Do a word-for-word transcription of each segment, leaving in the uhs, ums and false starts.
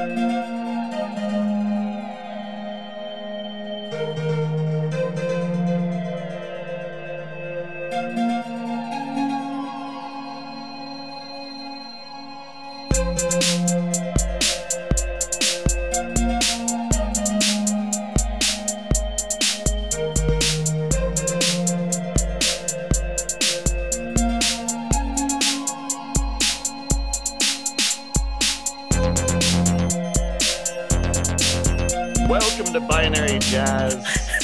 Welcome to Binary Jazz.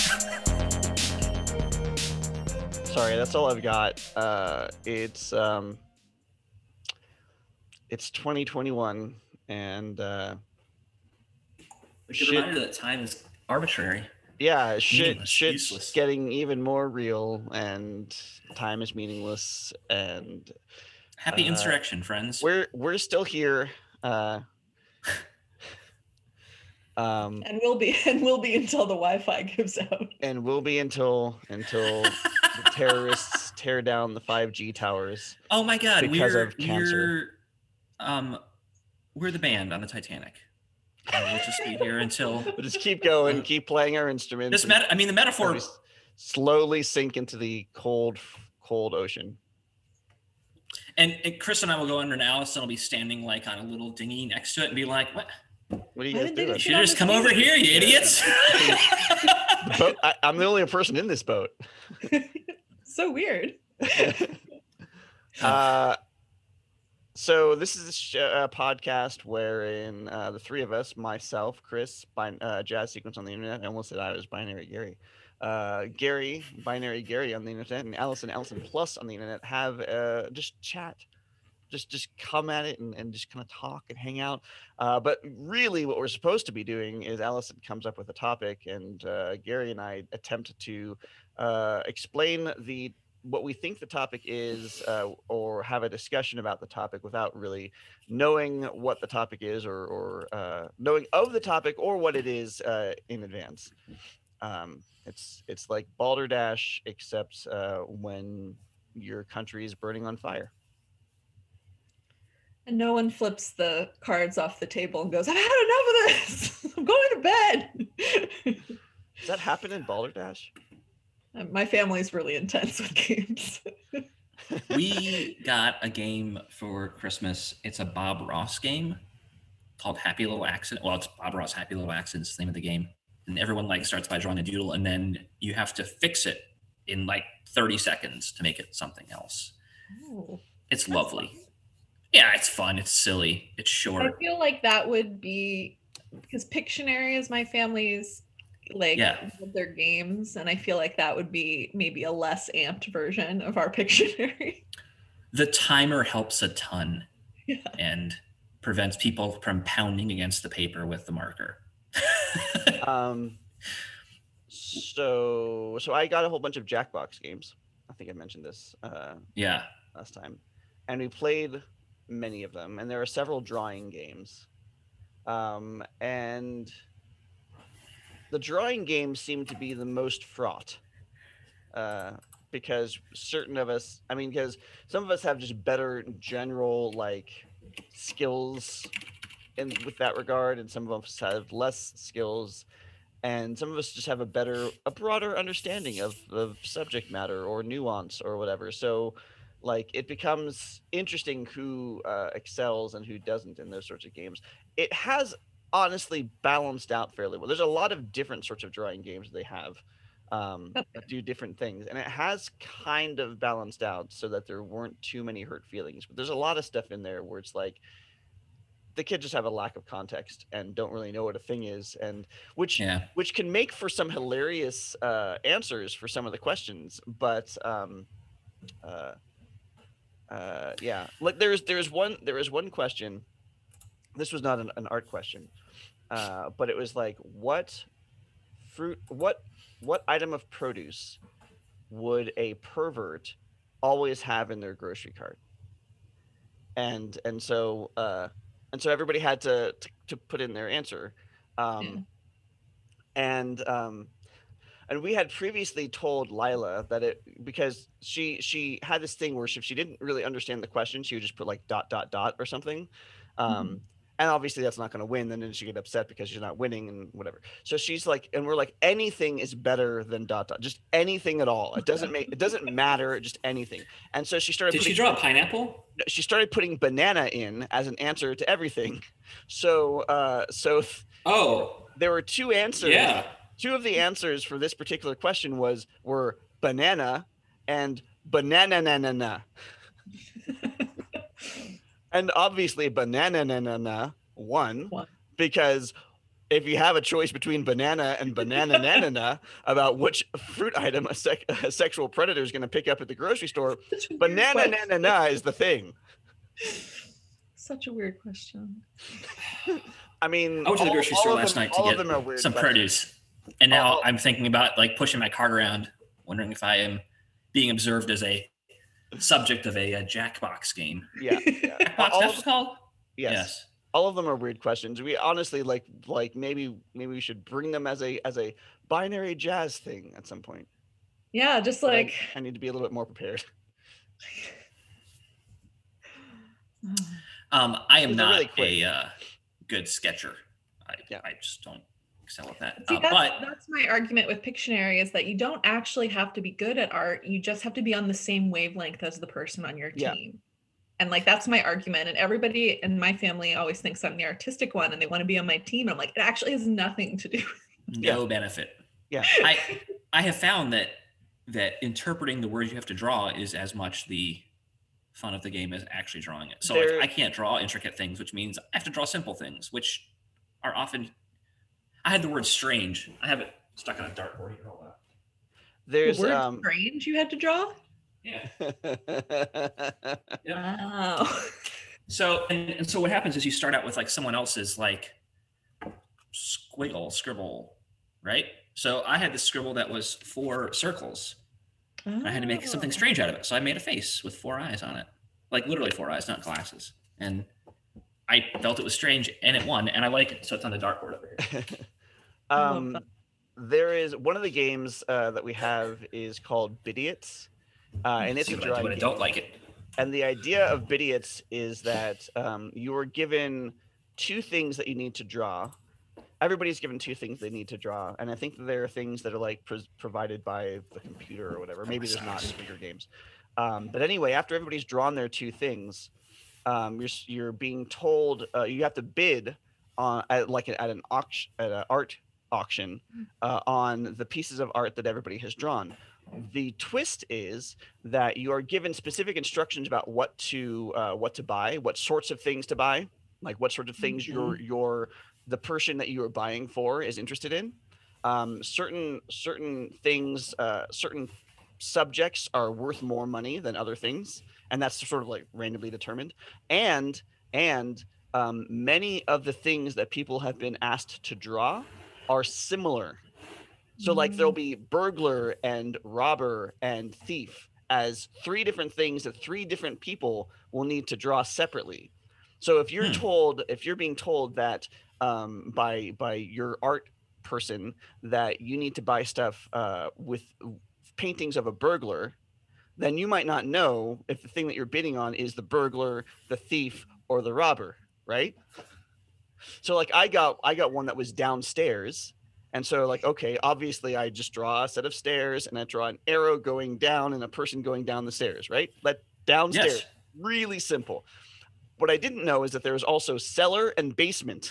Sorry, that's all I've got. Uh, it's um, it's twenty twenty-one, and uh, We should shit, remind her that time is arbitrary. yeah, shit, Meaningless, shit's useless. getting even more real, and time is meaningless, and Happy uh, insurrection, friends. we're we're still here. Uh, um, And we'll be and we'll be until the Wi-Fi gives out. and we'll be until until the terrorists tear down the five G towers. Oh my God, because we're of cancer. we're um we're the band on the Titanic. Uh, we'll just be here until We'll just keep going, keep playing our instruments. this. and Met- I mean, the metaphor. we s- slowly sink into the cold, cold ocean. And, and Chris and I will go under, and Allison will be standing like on a little dinghy next to it and be like, "What? What are you Why guys didn't they doing? You just should on just the come over dinghy. here, you idiots!" The boat, I, I'm the only person in this boat. So weird. Uh, so this is a, sh- a podcast wherein uh, the three of us, myself, Chris, bin- uh, Jazz Sequence on the internet, I almost said I was Binary Gary, uh, Gary, Binary Gary on the internet, and Allison, Allison Plus on the internet, have uh, just chat. Just, just come at it and, and just kind of talk and hang out. Uh, but really, what we're supposed to be doing is Allison comes up with a topic, and uh, Gary and I attempt to uh, explain the what we think the topic is, uh, or have a discussion about the topic without really knowing what the topic is, or, or uh, knowing of the topic or what it is uh, in advance. Um, it's it's like Balderdash, except uh, when your country is burning on fire. And no one flips the cards off the table and goes, "I've had enough of this. I'm going to bed." Does that happen in Balderdash? Uh, My family's really intense with games. We got a game for Christmas. It's a Bob Ross game called Happy Little Accident. Well, it's Bob Ross Happy Little Accident is the name of the game. And everyone like starts by drawing a doodle, and then you have to fix it in like thirty seconds to make it something else. Oh, It's that's lovely. fun. Yeah, it's fun. It's silly. It's I short. feel like that would be because Pictionary is my family's like Yeah. one of their games, and I feel like that would be maybe a less amped version of our Pictionary. The timer helps a ton Yeah. and prevents people from pounding against the paper with the marker. Um, so so I got a whole bunch of Jackbox games. I think I mentioned this uh, Yeah. last time, and we played many of them. And there are several drawing games, um, and the drawing games seem to be the most fraught, uh, because certain of us, I mean, because some of us have just better general like skills in with that regard, and some of us have less skills, and some of us just have a better a broader understanding of of subject matter or nuance or whatever. So like it becomes interesting who uh, excels and who doesn't in those sorts of games. It has honestly balanced out fairly well. There's a lot of different sorts of drawing games they have, um, Okay. that do different things, and it has kind of balanced out so that there weren't too many hurt feelings. But there's a lot of stuff in there where it's like the kids just have a lack of context and don't really know what a thing is, and which Yeah. which can make for some hilarious uh, answers for some of the questions. But um, uh, uh, yeah, like there's there's one there is one question. This was not an, an art question, uh, but it was like, what fruit, what what item of produce would a pervert always have in their grocery cart? And and so uh, and so everybody had to to, to put in their answer, um, and um, and we had previously told Lila that it because she she had this thing where if she didn't really understand the question, she would just put like dot dot dot or something. Um, And obviously that's not going to win. Then she get upset because she's not winning and whatever. So she's like, and we're like, anything is better than dot dot, just anything at all. It doesn't make, it doesn't matter, just anything. And so she started. Did putting, she draw a pineapple? She started putting banana in as an answer to everything. So, uh, so oh, there were two answers. Yeah. Two of the answers for this particular question was were banana and banana na na na. And obviously banana na na na won What? because if you have a choice between banana and banana na na na about which fruit item a, sec- a sexual predator is going to pick up at the grocery store, banana na na na is the thing. Such a weird question. I mean, I went to the all- grocery all store of last them- night to all of them are get weird some questions. produce, and now All- I'm thinking about like pushing my cart around, wondering if I am being observed as a subject of a, a Jackbox game. Yeah, yeah. Jackbox, all, that's what of, it's called? yes. All of them are weird questions. We honestly like like maybe maybe we should bring them as a as a binary jazz thing at some point. Yeah, just But I- like I, need to be a little bit more prepared. Um, I am These are not really quick. a uh, good sketcher. I, Yeah. I just don't excel at that. See, Uh, that's, but that's my argument with Pictionary is that you don't actually have to be good at art. You just have to be on the same wavelength as the person on your Yeah. team. And like that's my argument. And everybody in my family always thinks I'm the artistic one and they want to be on my team. And I'm like, it actually has nothing to do with no benefit. Yeah. I I have found that that interpreting the words you have to draw is as much the fun of the game as actually drawing it. So like, There- I can't draw intricate things, which means I have to draw simple things, which are often. I had the word strange. I have it stuck on a dartboard here. Hold on. There's the word um strange you had to draw. Yeah. Wow. So and, and so what happens is you start out with like someone else's like squiggle scribble, right? So I had this scribble that was four circles. I had to make something Oh. strange out of it. So I made a face with four eyes on it, like literally four eyes, not glasses. And I felt it was strange, and it won, and I like it. So it's on the dartboard over here. I love um that. there is one of the games uh, that we have is called Bidiots. Uh, and it's See a what I do drawing when I game. don't like it. And the idea of Bidiots is that um, you are given two things that you need to draw. Everybody's given two things they need to draw, and I think that there are things that are like pres provided by the computer or whatever. Maybe there's not in bigger games. Um, but anyway, after everybody's drawn their two things, um, you're s- you're being told uh, you have to bid on at like at an auction at an art auction uh, on the pieces of art that everybody has drawn. The twist is that you are given specific instructions about what to uh, what to buy, what sorts of things to buy, like what sort of things your your the person that you are buying for is interested in. Um, certain certain things, uh, certain subjects are worth more money than other things, and that's sort of like randomly determined. And and um, many of the things that people have been asked to draw are similar. So like there'll be burglar and robber and thief as three different things that three different people will need to draw separately. So if you're Hmm. told, if you're being told that um, by by your art person that you need to buy stuff uh, with paintings of a burglar, then you might not know if the thing that you're bidding on is the burglar, the thief, or the robber, right? So like I got I got one that was downstairs. And so like, okay, obviously I just draw a set of stairs and I draw an arrow going down and a person going down the stairs, right? Let downstairs, Yes. really simple. What I didn't know is that there was also cellar and basement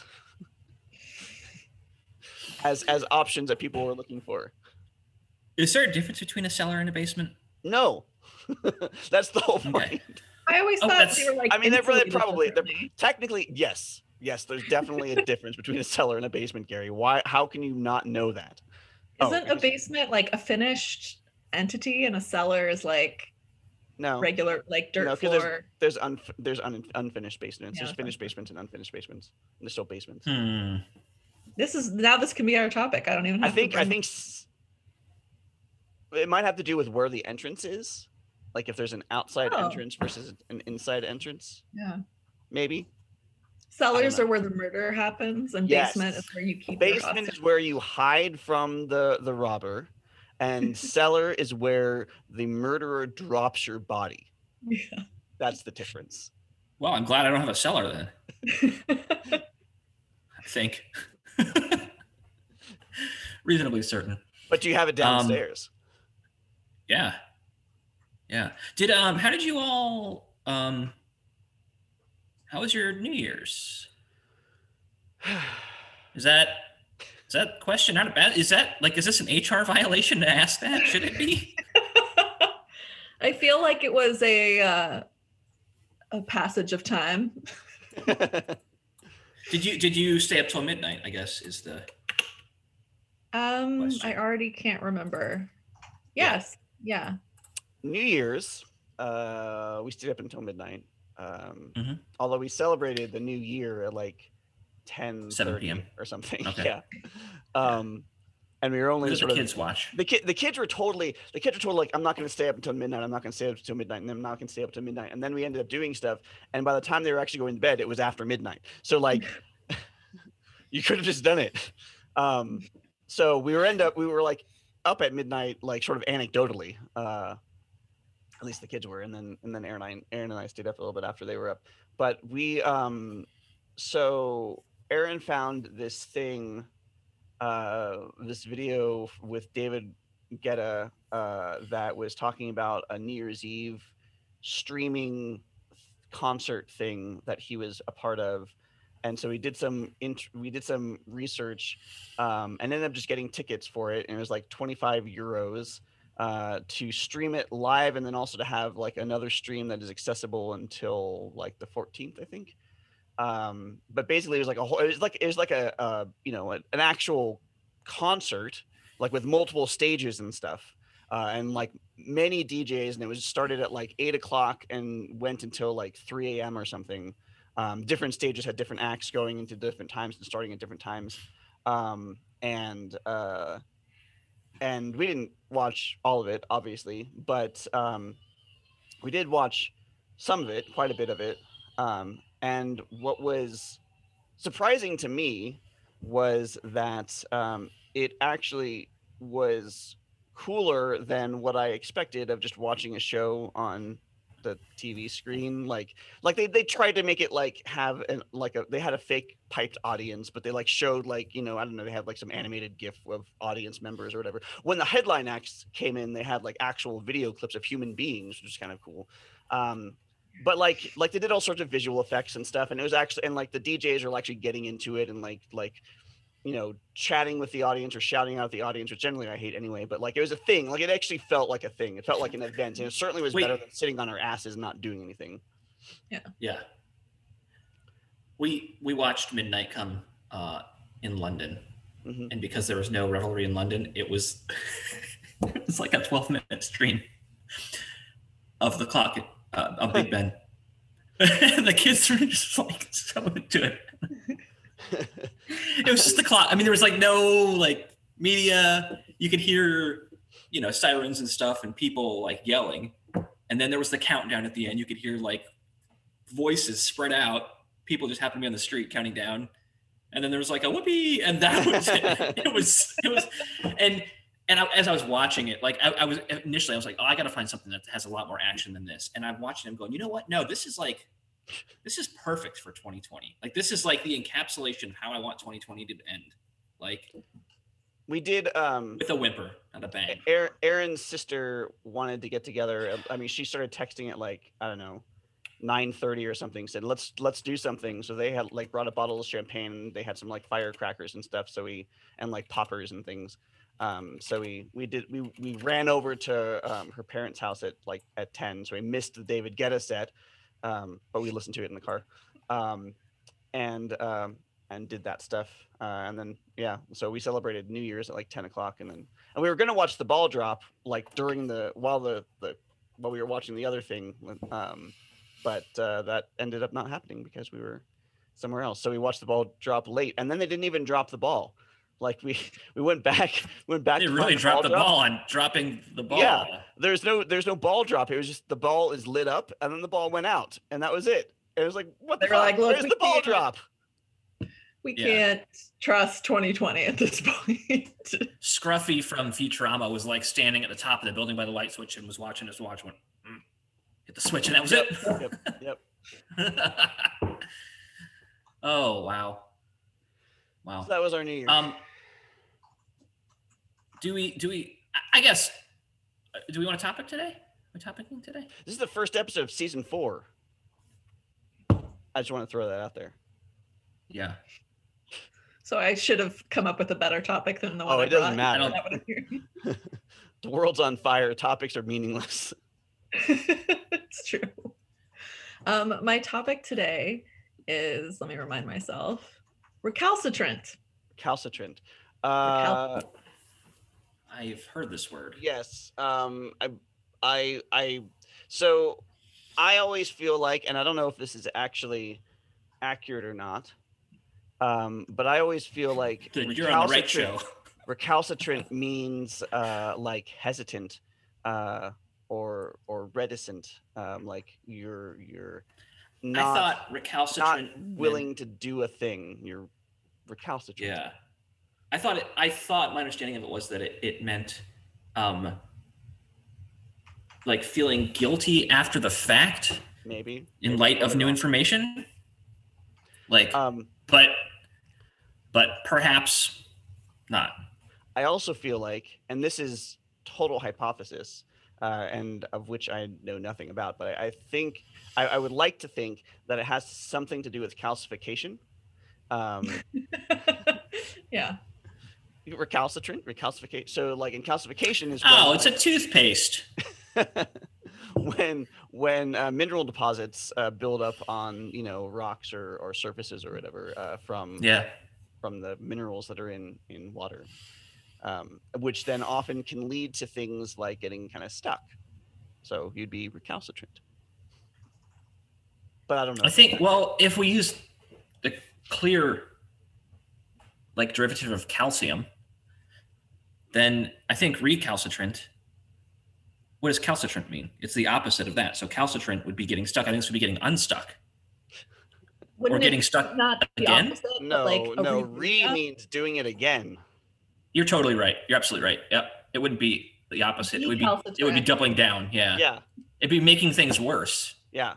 as as options that people were looking for. Is there a difference between a cellar and a basement? No, that's the whole point. Okay. I always Oh, thought that's- they were like. I mean, they're really insulated probably they're, differently. technically yes, yes. There's definitely a difference between a cellar and a basement, Gary. Why? How can you not know that? Oh, Isn't a because- basement like a finished entity and a cellar is like No, regular like dirt No, 'cause there's- floor? there's un, there's un, unfinished basements. Yeah, There's that's finished unfinished. basements and unfinished basements. There's still basements. Hmm. This is now this can be our topic. I don't even I have think to I bring- think s- it might have to do with where the entrance is. Like if there's an outside Oh. entrance versus an inside entrance, yeah. maybe. Cellars know. are where the murder happens, and Yes. basement is where you keep your Basement hostage. is where you hide from the the robber, and cellar is where the murderer drops your body. Yeah. That's the difference. Well, I'm glad I don't have a cellar then. I think. Reasonably certain. But do you have it downstairs? Um, yeah. Yeah. Did um how did you all um how was your New Year's? Is that is that question not a bad is that like is this an H R violation to ask that? Should it be? I feel like it was a uh, a passage of time. Did you did you stay up till midnight, I guess is the Um question. I already can't remember. Yes. Yeah. New Year's, uh, we stayed up until midnight. Um, Mhm. Although we celebrated the new year at like ten seven p.m. or something. Okay. Yeah. Um, and we were only What did sort the of kids watch? the kid the kids were totally the kids were totally like, I'm not going to stay up until midnight. I'm not going to stay up until midnight, and I'm not going to stay up until midnight. And then we ended up doing stuff, and by the time they were actually going to bed, it was after midnight. So like, you could have just done it. Um, so we were end up we were like up at midnight, like sort of anecdotally. Uh, at least the kids were, and then and then Aaron and I, Aaron and I stayed up a little bit after they were up. But we um, so Aaron found this thing. Uh, this video with David Guetta uh, that was talking about a New Year's Eve streaming concert thing that he was a part of, and so we did some int- we did some research um, and ended up just getting tickets for it, and it was like twenty-five euros uh, to stream it live, and then also to have like another stream that is accessible until like the fourteenth, I think. Um but basically it was like a whole it was like it was like a uh you know an, an actual concert, like with multiple stages and stuff, uh and like many D Js, and it was started at like eight o'clock and went until like three a.m. or something. Um different stages had different acts going into different times and starting at different times. um and uh and we didn't watch all of it, obviously, but um we did watch some of it, quite a bit of it. Um, and what was surprising to me was that um, it actually was cooler than what I expected of just watching a show on the T V screen. Like, like they, they tried to make it like have an like a they had a fake piped audience, but they like showed like, you know, I don't know, they had like some animated GIF of audience members or whatever. When the headline acts came in, they had like actual video clips of human beings, which is kind of cool. Um, but like like they did all sorts of visual effects and stuff, and it was actually and like the D Js are actually getting into it and like like you know chatting with the audience or shouting out at the audience, which generally I hate anyway, but like it was a thing. Like it actually felt like a thing. It felt like an event, and it certainly was Wait. better than sitting on our asses and not doing anything. Yeah. We we watched Midnight Come uh, in London, Mhm. and because there was no Revelry in London, it was it was like a twelve minute stream of the clock uh, of Big Ben. And the kids were just like so into it. It was just the clock. I mean, there was like no like media. You could hear, you know, sirens and stuff and people like yelling. And then there was the countdown at the end. You could hear like voices spread out. People just happened to be on the street counting down. And then there was like a whoopee, and that was it. It was it was and and I, as I was watching it, like I, I was initially I was like, oh, I got to find something that has a lot more action than this. And I'm watching them going, you know what? No, this is like this is perfect for twenty twenty. Like this is like the encapsulation of how I want twenty twenty to end. Like We did um with a whimper, not a bang. Aaron, Aaron's sister wanted to get together. I mean, she started texting at like, I don't know, nine thirty or something, said, let's let's do something. So they had like brought a bottle of champagne, and they had some like firecrackers and stuff. So we and like poppers and things. Um, so we we did we we ran over to um, her parents' house at like at ten. So we missed the David Guetta set, um, but we listened to it in the car. Um, and um, and did that stuff. Uh, and then, yeah, so we celebrated New Year's at like ten o'clock. And then, and we were going to watch the ball drop like during the, while the, the, while we were watching the other thing. Um, but uh, that ended up not happening because we were somewhere else. So we watched the ball drop late, and then they didn't even drop the ball. Like we, we went back, went back. They to really find dropped the drop. ball on dropping the ball. Yeah. There's no, there's no ball drop. It was just the ball is lit up, and then the ball went out, and that was it. It was like, what the They were fuck? like, look, Where's we the ball can't- drop? We Yeah. can't trust twenty twenty at this point. Scruffy from Futurama was like standing at the top of the building by the light switch and was watching his watch. Went, mm, hit the switch, and that was Yep, yep, yep. it. Oh wow, wow. So that was our New Year. Um, do we? Do we? I guess. Do we want a topic today? We're topicing today. This is the first episode of season four. I just want to throw that out there. Yeah. So I should have come up with a better topic than the one Oh, I it doesn't brought. matter. That would've- The world's on fire. Topics are meaningless. It's true. Um, my topic today is, let me remind myself, recalcitrant. Calcitrant. Uh, I've heard this word. yes. Um, I, I, I. So, I always feel like, and I don't know if this is actually accurate or not, um, but I always feel like Then you're on the right recalcitrant- show. recalcitrant means uh, like hesitant, uh, or or reticent, um, like you're you're not I thought not recalcitrant. willing to do a thing. You're recalcitrant. Yeah. I thought it. I thought my understanding of it was that it, it meant, um, like feeling guilty after the fact Maybe in maybe light of totally new wrong. information. Like, Um, but, but perhaps not. I also feel like, and this is total hypothesis, uh, and of which I know nothing about, but I, I think I, I would like to think that it has something to do with calcification. Um, Yeah. recalcitrant, recalcification. So, like in calcification is Oh, when, it's a toothpaste. when when uh, mineral deposits uh, build up on you know rocks or, or surfaces or whatever uh, from Yeah. from the minerals that are in in water, um, which then often can lead to things like getting kind of stuck. So you'd be recalcitrant. But I don't know. I think. Well, if we use the clear, like derivative of calcium, then I think recalcitrant. What does calcitrant mean? It's the opposite of that. So calcitrant would be getting stuck. I think this would be getting unstuck. Wouldn't getting it stuck not the again? opposite, but no, like a no. reboot Re up? means doing it again. You're totally right. You're absolutely right. Yep. It wouldn't be the opposite. It would be. It would be Recalcitrant. doubling down. Yeah. Yeah, It'd be making things worse. yeah.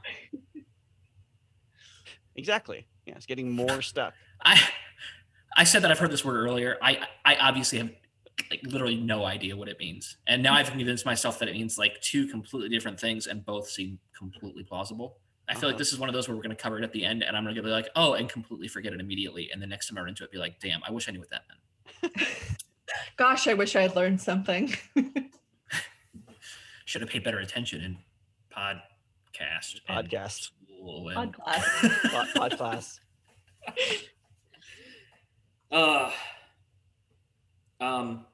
Exactly. Yeah, it's getting more stuck. I I said that I've heard this word earlier. I I obviously have like literally no idea what it means. And now I've convinced myself that it means like two completely different things and both seem completely plausible. I feel Uh-huh. like this is one of those where we're going to cover it at the end and I'm going to be like, "Oh," and completely forget it immediately, and the next time I run into it be like, "Damn, I wish I knew what that meant." Gosh, I wish I had learned something. Should have paid better attention in podcast and Podcast. school and- Podcast. Pod, pod class. Uh, um,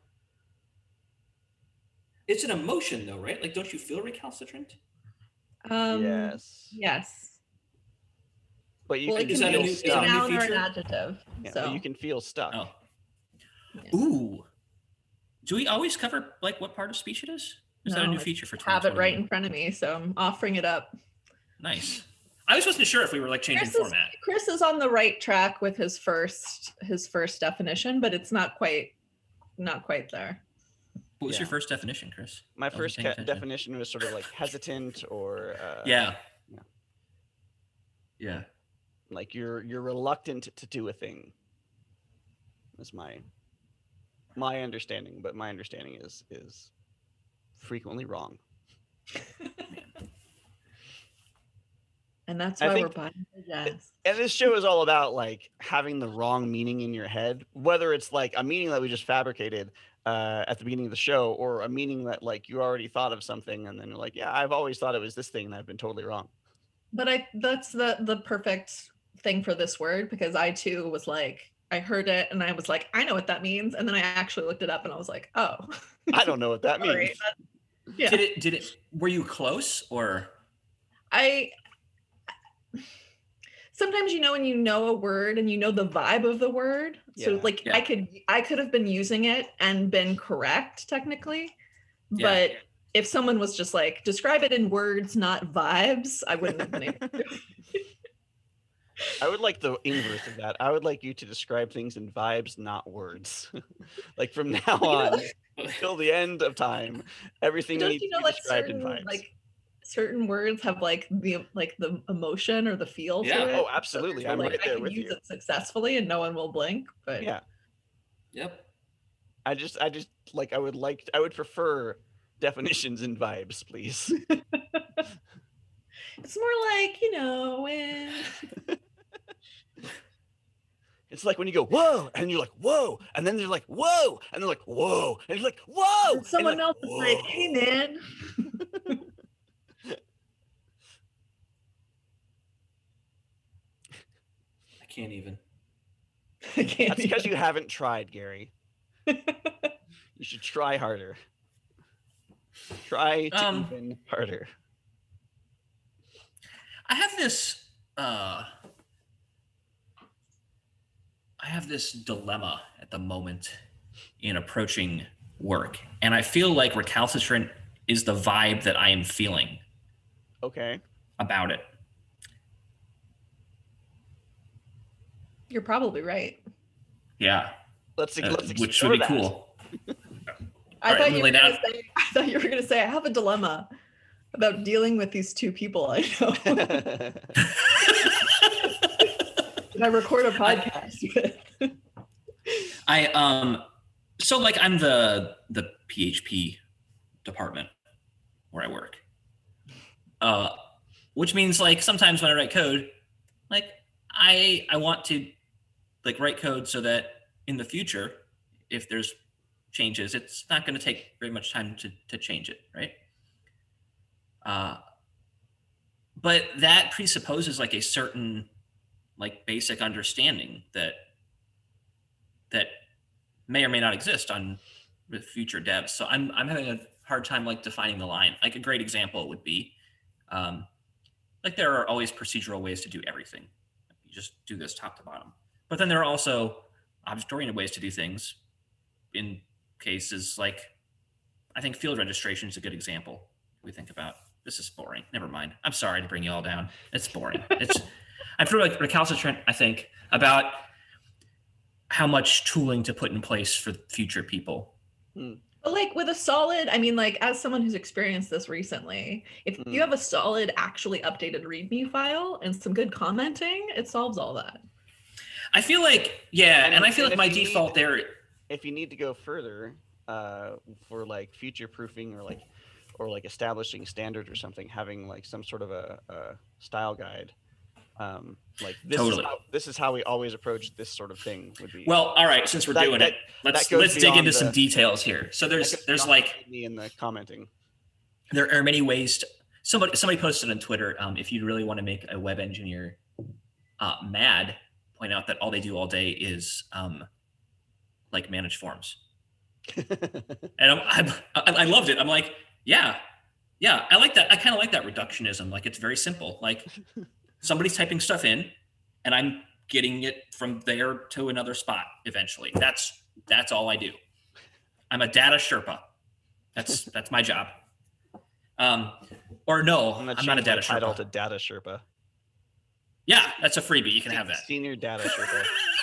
it's an emotion though, right? Like, don't you feel recalcitrant? Um, Yes. Yes. But you Well, can it Is can that a be feel new- a is that a stuck. new noun or an feature? adjective. Yeah, so but you can feel stuck. Oh. Yeah. Ooh. Do we always cover like what part of speech it is? Is that a No, new I feature for have it right twenty twenty-one? in front of me, so I'm offering it up. Nice. I was wasn't sure if we were like changing Chris is, format. Chris is on the right track with his first his first definition, but it's not quite not quite there. What was your Yeah. first definition, Chris? My I wasn't first paying ca- attention. definition was sort of like hesitant or uh, Yeah. Yeah. Yeah. like you're you're reluctant to do a thing. That's my my understanding, but my understanding is is frequently wrong. And that's I why we're think- buying the jazz. And this show is all about like having the wrong meaning in your head, whether it's like a meaning that we just fabricated uh, at the beginning of the show, or a meaning that like you already thought of something, and then you're like, yeah, I've always thought it was this thing, and I've been totally wrong. But I that's the the perfect thing for this word, because I too was like, I heard it and I was like, I know what that means. And then I actually looked it up and I was like, oh. I don't know what that means. Sorry, that- yeah. Did it? Did it? Were you close or? I sometimes you know when you know a word and you know the vibe of the word. So Yeah. like Yeah. I could I could have been using it and been correct technically. Yeah. But if someone was just like, describe it in words, not vibes, I wouldn't have been able to. I would like the inverse of that. I would like you to describe things in vibes, not words. Like from now on till the end of time, everything Don't needs you to know be like described in certain vibes. like certain words have like the like the emotion or the feel Yeah. to it. Oh, absolutely. So, I'm like right I there can with use you. it successfully and no one will blink, but Yeah. Yep. I just, I just like, I would like, I would prefer definitions and vibes, please. it's more like, you know, when It's like when you go, whoa, and you're like, whoa, and then they're like, whoa, and they're like, whoa, and you're like, whoa, and someone and you're else is like, hey "Whoa." man. I can't even. I can't That's because even. you haven't tried, Gary. You should try harder. Try to Um, even harder. I have this. Uh, I have this dilemma at the moment in approaching work, and I feel like recalcitrant is the vibe that I am feeling Okay. about it. You're probably right. Yeah, Let's uh, let's which would explore be that. cool. I All right, thought let me you lay were gonna down. say I thought you were gonna say I have a dilemma about dealing with these two people I know. And I record a podcast with. I um, so like I'm the the P H P department where I work, uh, which means like sometimes when I write code, like I I want to like write code so that in the future, if there's changes, it's not going to take very much time to to change it, right? Uh, but that presupposes like a certain like basic understanding that that may or may not exist on with future devs. So I'm I'm having a hard time like defining the line. Like a great example would be, um, like there are always procedural ways to do everything. You just do this top to bottom. But then there are also object-oriented ways to do things. In cases like, I think field registration is a good example. We think about this is boring. Never mind. I'm sorry to bring you all down. It's boring. It's I'm pretty like recalcitrant. I think about how much tooling to put in place for future people. But like with a solid, I mean, like as someone who's experienced this recently, if Mm. you have a solid, actually updated README file and some good commenting, it solves all that. I feel like, yeah, And- and I feel and like if my you need- default there. If you need to go further, uh, for like future proofing or like, or like establishing standards or something, having like some sort of a, a style guide, um, like this Totally. is how, this is how we always approach this sort of thing would be. Well, all right, since we're That- doing that- it, let's that goes let's dig beyond into some the- details here. So there's That goes there's beyond like me in the commenting. there are many ways to, somebody somebody posted on Twitter, um, if you really want to make a web engineer uh, mad, point out that all they do all day is um, like manage forms. And I'm, I'm, I I loved it. I'm like, yeah, yeah, I like that. I kind of like that reductionism. Like it's very simple. Like somebody's typing stuff in, and I'm getting it from there to another spot eventually. That's that's all I do. I'm a data Sherpa. That's that's my job. Um, or no, I'm, I'm not a data title Sherpa. to data Sherpa. Yeah, that's a freebie. You can have that. Senior data Sherpa.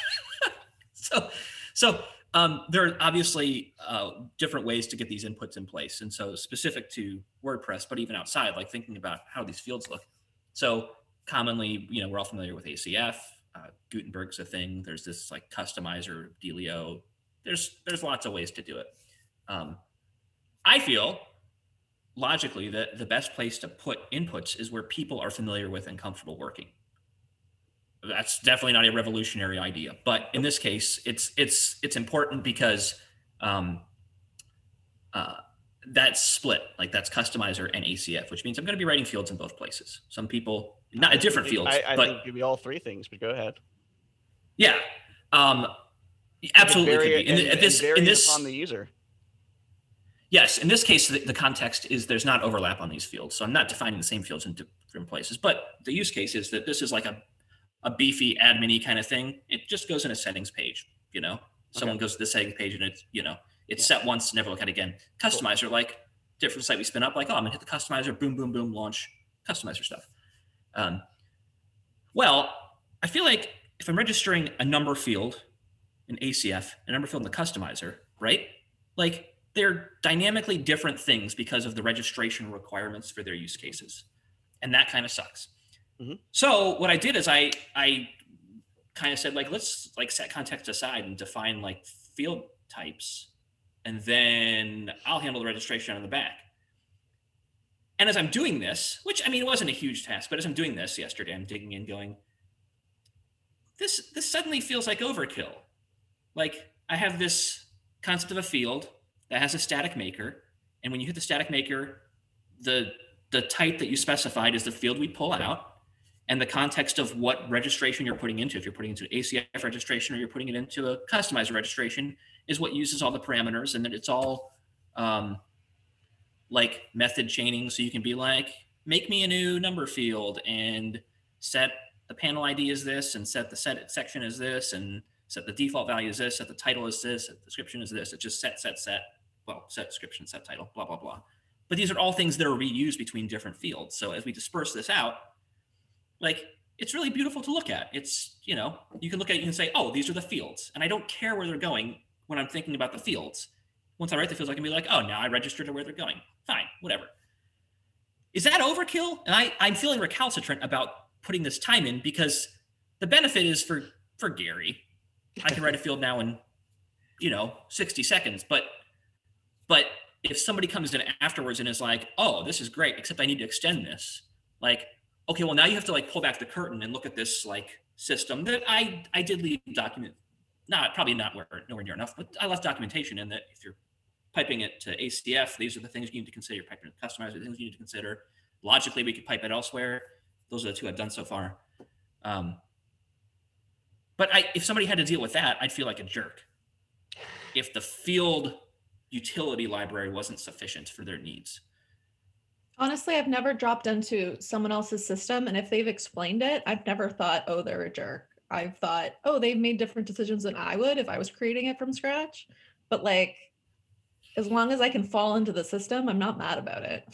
so so um, there are obviously uh, different ways to get these inputs in place, and so specific to WordPress, but even outside, like thinking about how these fields look. So commonly, you know, we're all familiar with A C F. Uh, Gutenberg's a thing. There's this like customizer, Delio. There's there's lots of ways to do it. Um, I feel logically that the best place to put inputs is where people are familiar with and comfortable working. That's definitely not a revolutionary idea, but in this case, it's it's it's important because um, uh, that's split. Like that's customizer and A C F, which means I'm going to be writing fields in both places. Some people, not different fields, I, I but think it could be all three things. But go ahead. yeah, um, absolutely could Vary- be. In, and- th- this and vary in this upon the user. Yes, in this case, the, the context is there's not overlap on these fields. So I'm not defining the same fields in different places. But the use case is that this is like a, a beefy admin-y kind of thing. It just goes in a settings page, you know? Someone goes to the settings page and it's, you know, it's Yeah. set once, never look at it again. Customizer, like different site we spin up, like, oh, I'm gonna hit the customizer, boom, boom, boom, launch customizer stuff. Um, well, I feel like if I'm registering a number field in A C F, a number field in the customizer, right? Like, they're dynamically different things because of the registration requirements for their use cases. And that kind of sucks. Mhm. So what I did is I I kind of said, like, let's like set context aside and define like field types, and then I'll handle the registration on the back. And as I'm doing this, which I mean, it wasn't a huge task, but as I'm doing this yesterday, I'm digging in going, this this suddenly feels like overkill. Like I have this concept of a field that has a static maker, and when you hit the static maker, the the type that you specified is the field we pull out, and the context of what registration you're putting into. If you're putting into an A C F registration or you're putting it into a customized registration, is what uses all the parameters, and then it's all um, like method chaining. So you can be like, make me a new number field and set the panel I D as this, and set the set section as this, and set the default value as this, set the title as this, set the description as this. It's just set, set, set. Well, set description, set title, blah, blah, blah. But these are all things that are reused between different fields. So as we disperse this out, like, it's really beautiful to look at. It's, you know, you can look at it and say, oh, these are the fields. And I don't care where they're going when I'm thinking about the fields. Once I write the fields, I can be like, oh, now I registered to where they're going. Fine, whatever. Is that overkill? And I, I'm feeling recalcitrant about putting this time in, because the benefit is for, for Gary. I can write a field now in, you know, sixty seconds. But, but if somebody comes in afterwards and is like, oh, this is great, except I need to extend this. Like, okay, well, now you have to like pull back the curtain and look at this like system that I, I did leave document, not probably not where, nowhere near enough, but I left documentation in that if you're piping it to A C F, these are the things you need to consider. You're piping it to customizer, the things you need to consider. Logically, we could pipe it elsewhere. Those are the two I've done so far. Um, but I, if somebody had to deal with that, I'd feel like a jerk. If the field utility library wasn't sufficient for their needs. Honestly, I've never dropped into someone else's system, and if they've explained it, I've never thought, oh, they're a jerk. I've thought, oh, they've made different decisions than I would if I was creating it from scratch. But like, as long as I can fall into the system, I'm not mad about it.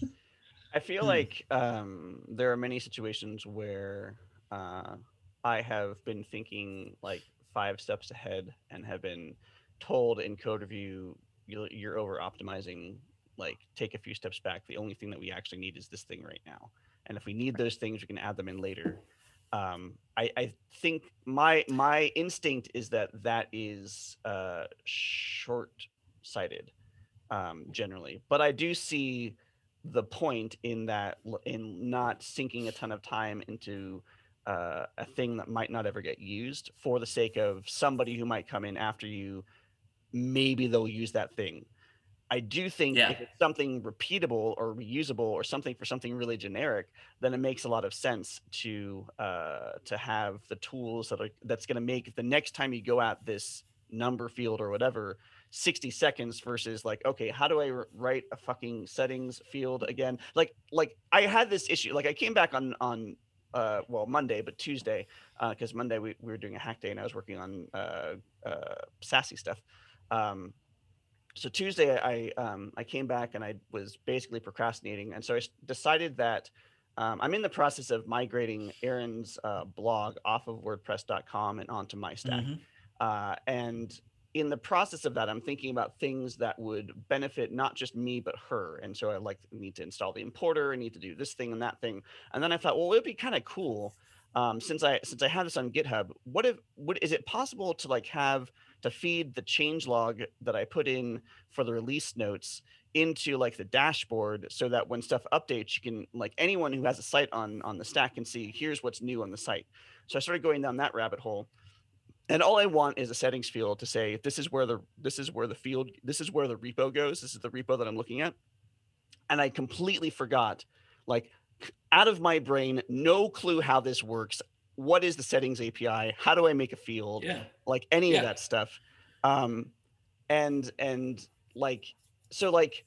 I feel Hmm. like um, there are many situations where uh, I have been thinking like five steps ahead and have been told in code review, you're, you're over optimizing, like take a few steps back. The only thing that we actually need is this thing right now. And if we need those things, we can add them in later. Um, I, I think my my instinct is that that is uh, short-sighted um, generally, but I do see the point in that l- in not sinking a ton of time into uh, a thing that might not ever get used for the sake of somebody who might come in after you. Maybe they'll use that thing. I do think Yeah. if it's something repeatable or reusable or something for something really generic, then it makes a lot of sense to uh, to have the tools that are that's going to make the next time you go at this number field or whatever sixty seconds versus like, okay, how do I r- write a fucking settings field again? Like like I had this issue. Like I came back on on uh, well Monday, but Tuesday because Monday we, we were doing a hack day and I was working on uh, uh, sassy stuff. Um, so Tuesday I um, I came back and I was basically procrastinating, and so I s- decided that um, I'm in the process of migrating Aaron's uh, blog off of WordPress dot com and onto MyStack, Mhm. uh, and in the process of that, I'm thinking about things that would benefit not just me but her. And so I like need to install the importer, I need to do this thing and that thing, and then I thought, well, it'd be kind of cool um, since I since I have this on GitHub. What if what is it possible to like have to feed the changelog that I put in for the release notes into like the dashboard so that when stuff updates, you can like anyone who has a site on on the stack can see here's what's new on the site. So I started going down that rabbit hole. And all I want is a settings field to say this is where the this is where the field this is where the repo goes. This is the repo that I'm looking at. And I completely forgot, like out of my brain, no clue how this works. What is the settings A P I? How do I make a field? Yeah. Like any of Yeah. that stuff. Um, and and like so like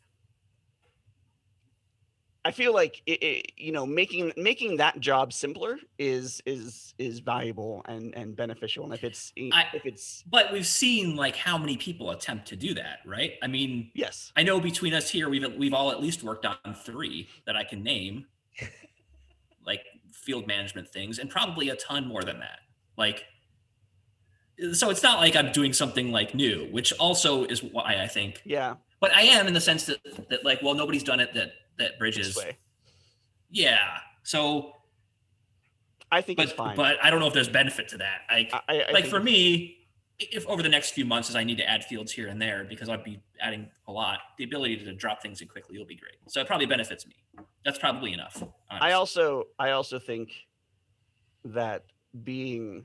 I feel like it, it, you know making making that job simpler is is is valuable and and beneficial. And if it's I, if it's but we've seen like how many people attempt to do that, right? I mean, yes, I know between us here, we've we've all at least worked on three that I can name, like field management things, and probably a ton more than that. Like, so it's not like I'm doing something like new, which also is why I think yeah, but I am in the sense that that like, well, nobody's done it that that bridges. This way. Yeah. So I think but, it's fine. But I don't know if there's benefit to that. Like, I, I like think for it's- me, if over the next few months as I need to add fields here and there because I'd be adding a lot, the ability to drop things in quickly will be great. So it probably benefits me. That's probably enough. Honestly. I also I also think that being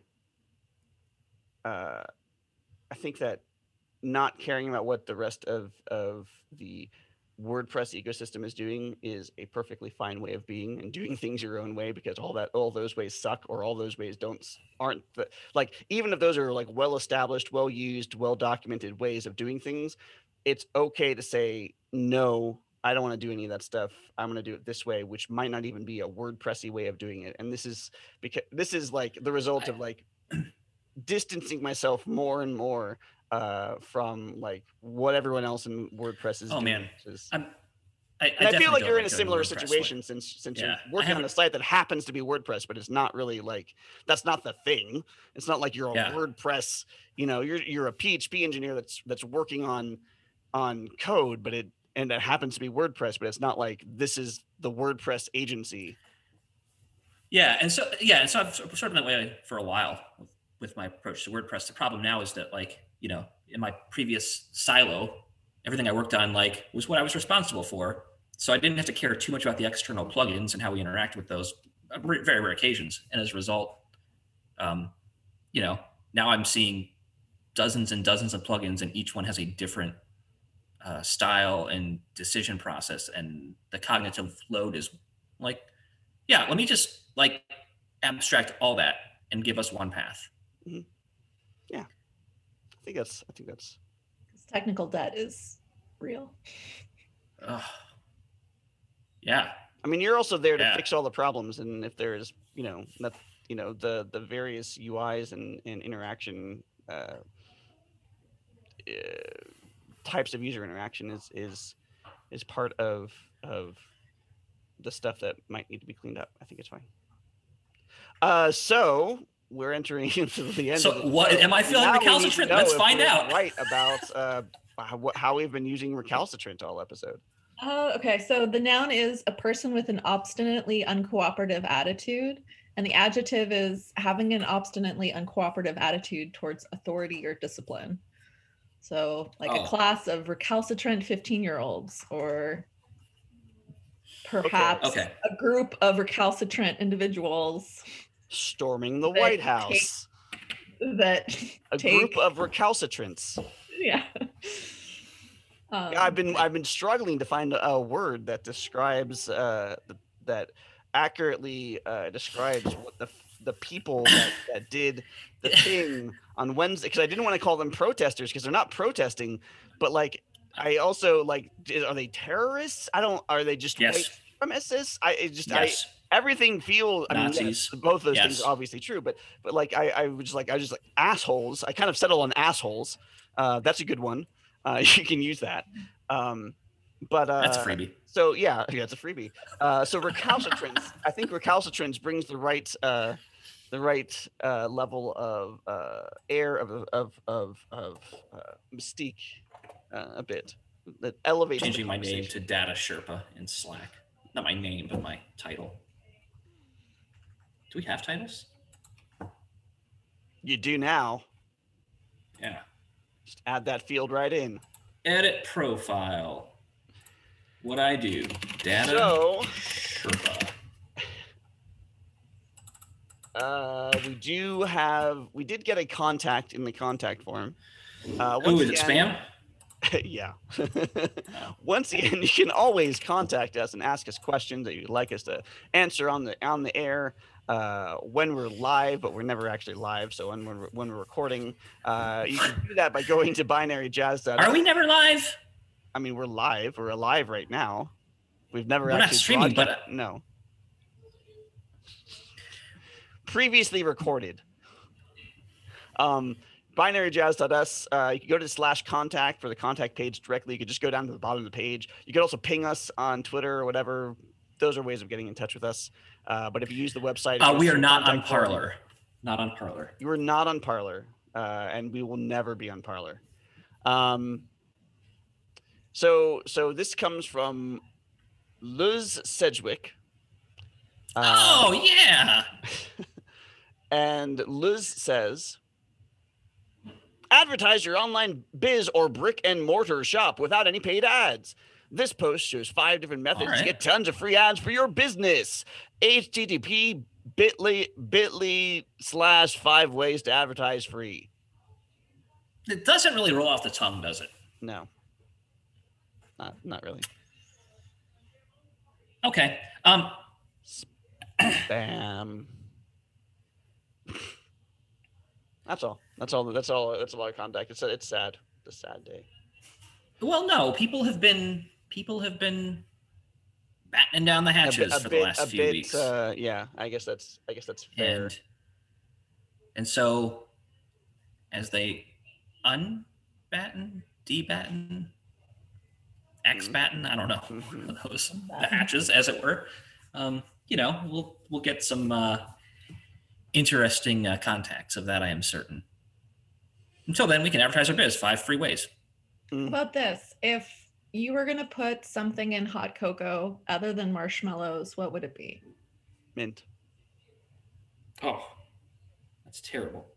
uh I think that not caring about what the rest of of the WordPress ecosystem is doing is a perfectly fine way of being, and doing things your own way, because all that all those ways suck, or all those ways don't s- aren't the, like, even if those are like well established, well used, well documented ways of doing things, it's okay to say no. I don't want to do any of that stuff. I'm going to do it this way, which might not even be a WordPressy way of doing it. And this is because this is like the result of like distancing myself more and more uh, from like what everyone else in WordPress is Oh, doing. man. which is- I'm, I, I, and I feel definitely like don't you're in a doing the similar WordPress way. situation since since Yeah, you're I working on a haven't- site that happens to be WordPress, but it's not really like that's not the thing. It's not like you're a Yeah. WordPress, you know, you're you're a P H P engineer that's that's working on on code, but it and that happens to be WordPress, but it's not like this is the WordPress agency. Yeah, and so yeah, and so I've sort of been that way for a while with, with my approach to WordPress. The problem now is that, like, you know, in my previous silo, everything I worked on like was what I was responsible for. So I didn't have to care too much about the external plugins and how we interact with those, on r- very rare occasions. And as a result, um, you know, now I'm seeing dozens and dozens of plugins, and each one has a different uh, style and decision process, and the cognitive load is like, yeah, let me just like abstract all that and give us one path. I think that's I think that's 'Cause technical debt is real. Ugh. Yeah. I mean, you're also there to Yeah. fix all the problems, and if there's, you know, that, you know, the the various U Is and and interaction uh, uh, types of user interaction is is is part of of the stuff that might need to be cleaned up. I think it's fine. Uh, so we're entering into the end. So of the what- show. am I feeling Now we need to recalcitrant? know Let's if find we're out. Right about uh, how, how we've been using recalcitrant all episode. Uh, okay, so the noun is a person with an obstinately uncooperative attitude, and the adjective is having an obstinately uncooperative attitude towards authority or discipline. So, like Oh. a class of recalcitrant fifteen-year-olds, or perhaps Okay. a group of recalcitrant individuals Storming the That White take- House. that A take, group of recalcitrants. yeah. Um, Yeah, I've been I've been struggling to find a word that describes uh, th- that accurately uh, describes what the f- the people that, that did the thing on Wednesday, because I didn't want to call them protesters because they're not protesting, but like I also like d- are they terrorists? I don't. Are they just Yes. white supremacists? I it just Yes. I everything feels. I mean, yes, Nazis. both those things Yes. are obviously true, but but like I I was just like I was just like assholes. I kind of settle on assholes. Uh, that's a good one. Uh, you can use that. Um, but uh, That's a freebie. so yeah, yeah, it's a freebie. Uh, so recalcitrance, I think recalcitrance brings the right, uh, the right uh, level of uh, air of of of of uh, mystique uh, a bit that elevates. the Changing my name conversation. to Data Sherpa in Slack. Not my name, but my title. Do we have titles? You do now. Yeah. Just add that field right in. Edit profile. What I do? Data So Sherpa. uh, we do have we did get a contact in the contact form. Uh, Oh, once is it again- spam? yeah. Once again, you can always contact us and ask us questions that you'd like us to answer on the on the air uh, when we're live, but we're never actually live. So when we're when we're recording, uh, you can do that by going to binary jazz. Are we never live? I mean, we're live. We're alive right now. We've never We're not actually streaming, but- broadcast- no. Previously recorded. Um, binaryjazz.us. Uh, you can go to slash contact for the contact page directly. You could just go down to the bottom of the page. You could also ping us on Twitter or whatever. Those are ways of getting in touch with us. Uh, but if you use the website, it Uh, goes we to are the not on contact form. Parlor. Not on Parlor. You are not on Parlor, uh, and we will never be on Parlor. Um, So so this comes from Luz Sedgwick. Uh, oh yeah. And Luz says, advertise your online biz or brick and mortar shop without any paid ads. This post shows five different methods right. to get tons of free ads for your business. H T T P bit.ly bit.ly slash five ways to advertise free. It doesn't really roll off the tongue, does it? No. Not not really. Okay. Um Spam. That's all. That's all. That's all. That's a lot of contact. It's it's sad. It's a sad day. Well, no, people have been people have been battening down the hatches a bit, a for bit, the last few bit, weeks. Uh, yeah, I guess that's I guess that's fair. And, and so, as they unbatten, debatten, X-batten, I don't know, Mm-hmm. those the hatches, as it were. Um, you know, we'll we'll get some uh, interesting uh, contacts of that. I am certain. Until then, we can advertise our biz five free ways. How about this? If you were going to put something in hot cocoa other than marshmallows, what would it be? Mint. Oh, that's terrible.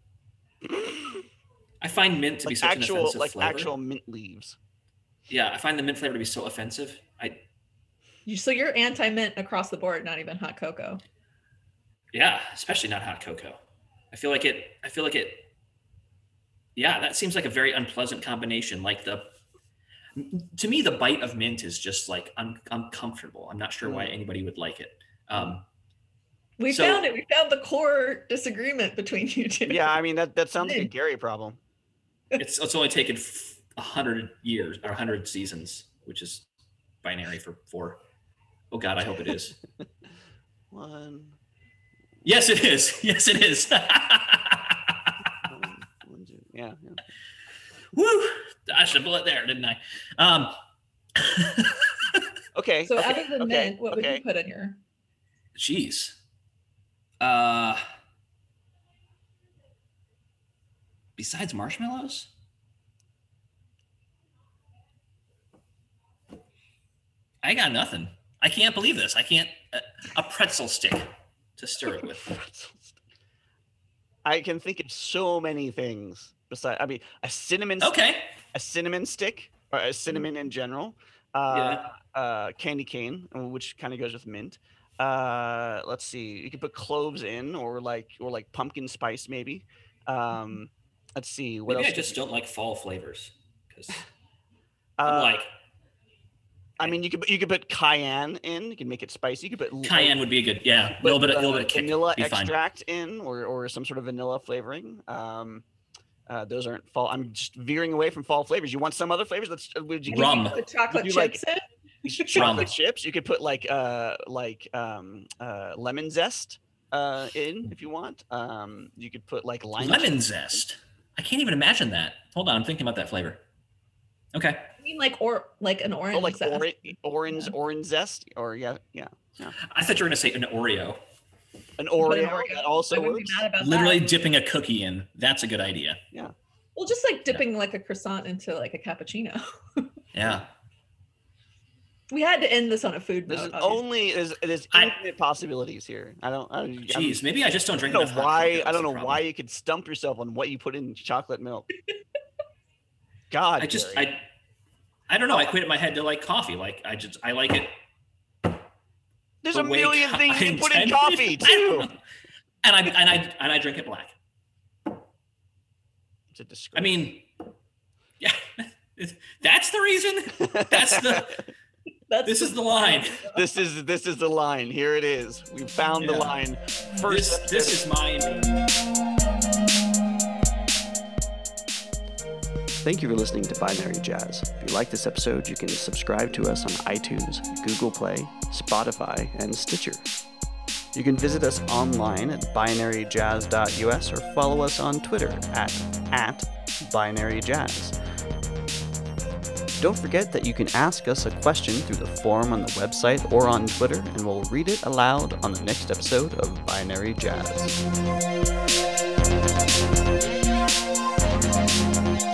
I find mint to like be such actual, an offensive like flavor. actual mint leaves. Yeah, I find the mint flavor to be so offensive. I. You, so you're anti-mint across the board, not even hot cocoa. Yeah, especially not hot cocoa. I feel like it. I feel like it. Yeah, that seems like a very unpleasant combination. Like the, to me, the bite of mint is just like un- uncomfortable. I'm not sure why anybody would like it. Um, we so, found it. We found the core disagreement between you two. Yeah, I mean that that sounds like a Gary problem. It's it's only taken a hundred years or a hundred seasons, which is binary for four. Oh God, I hope it is. One. Yes, it is. Yes, it is. Yeah, yeah. Woo! Dodged a bullet there, didn't I? Um, okay. So okay, other than okay, mint, what okay. would you put in your? Jeez. Uh, besides marshmallows? I got nothing. I can't believe this. I can't. Uh, a pretzel stick to stir it with. I can think of so many things. Besides, I mean, a cinnamon. Okay. Stick, a cinnamon stick, or a cinnamon in general. Uh, yeah. Uh, candy cane, which kind of goes with mint. Uh, let's see. You could put cloves in, or like, or like pumpkin spice, maybe. Um, let's see. What maybe else I just don't like fall flavors because uh, I'm like. I mean, you could you could put cayenne in. You can make it spicy. You could put cayenne would be a good, yeah, a little bit, a little bit of kick. Vanilla be extract fine. in, or or some sort of vanilla flavoring. Um, uh, those aren't fall. I'm just veering away from fall flavors. You want some other flavors? Let's. Would you rum? Put chocolate you chips like, in. Chocolate chips. You could put like uh like um uh lemon zest uh in if you want. Um, you could put like lime. Lemon zest. I can't even imagine that. Hold on, I'm thinking about that flavor. Okay. I mean, like or like an orange. Oh, like zest. orange, orange, Yeah. orange zest, or yeah, yeah, yeah. I thought you were gonna say an Oreo. An Oreo, an Oreo. that also I wouldn't be works. mad about Literally that. dipping a cookie in. That's a good idea. Yeah. Well, just like dipping like a croissant into like a cappuccino. Yeah. We had to end this on a food There's note. an obviously. only there's there's I- infinite possibilities here. I don't. I, Jeez, I'm- maybe I just don't I drink don't enough know hot why. cocoa, I that's don't the know problem. why you could stump yourself on what you put in chocolate milk. God, I just Gary. I I don't know. I equated my head to like coffee. Like I just I like it. there's the a way million co- things I you put in intended. coffee I don't too. know. And I and I and I drink it black. It's a disgrace. I mean, yeah, that's the reason. That's the. That's This is the line. this is this is the line. Here it is. We found the Yeah. line. First, This this is mine. Thank you for listening to Binary Jazz. If you like this episode, you can subscribe to us on iTunes, Google Play, Spotify, and Stitcher. You can visit us online at binary jazz dot U S or follow us on Twitter at, at BinaryJazz. Don't forget that you can ask us a question through the form on the website or on Twitter, and we'll read it aloud on the next episode of Binary Jazz.